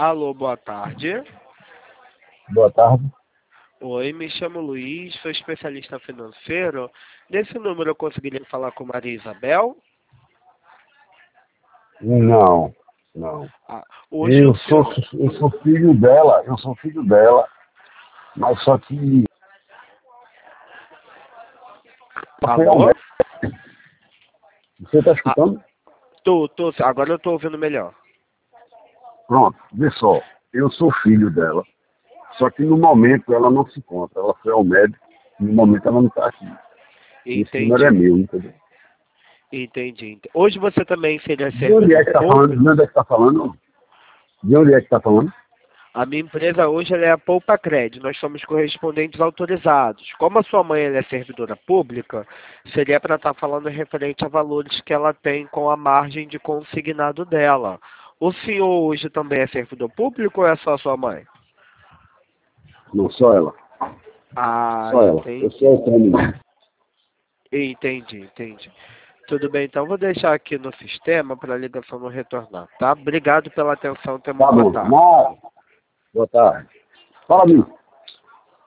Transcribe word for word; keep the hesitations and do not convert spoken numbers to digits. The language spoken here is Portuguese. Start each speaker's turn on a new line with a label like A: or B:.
A: Alô, boa tarde.
B: Boa tarde.
A: Oi, me chamo Luiz, sou especialista financeiro. Nesse número eu conseguiria falar com Maria Isabel?
B: Não, não.
A: Ah, hoje
B: Eu
A: o
B: sou,
A: senhor...
B: eu sou filho dela, eu sou filho dela, mas só que ela foi ao
A: Alô?
B: médico. Você está
A: Ah,
B: escutando?
A: tô, tô, agora eu tô ouvindo melhor.
B: Pronto, vê só. Eu sou filho dela, só que no momento ela não se encontra. Ela foi ao médico, no momento ela não está aqui. Esse número é
A: Entendi,
B: meu, entendeu?
A: entendi. Hoje você também seria
B: De onde é
A: servidor
B: que está falando?
A: público?
B: De onde é que está falando? De onde é que está falando?
A: A minha empresa hoje ela é a Poupa Cred. Nós somos correspondentes autorizados. Como a sua mãe ela é servidora pública, seria para estar falando referente a valores que ela tem com a margem de consignado dela. O senhor hoje também é servidor público ou é só a sua mãe?
B: Não, só ela.
A: Ah,
B: Só ela. Eu
A: entendi.
B: sou autônomo.
A: Entendi, entendi. Tudo bem, então vou deixar aqui no sistema para a ligação não retornar, tá? Obrigado pela atenção, tenha uma
B: Tá
A: boa
B: bom.
A: tarde.
B: Mas, boa tarde. Fala,
A: Tchau.
B: amigo.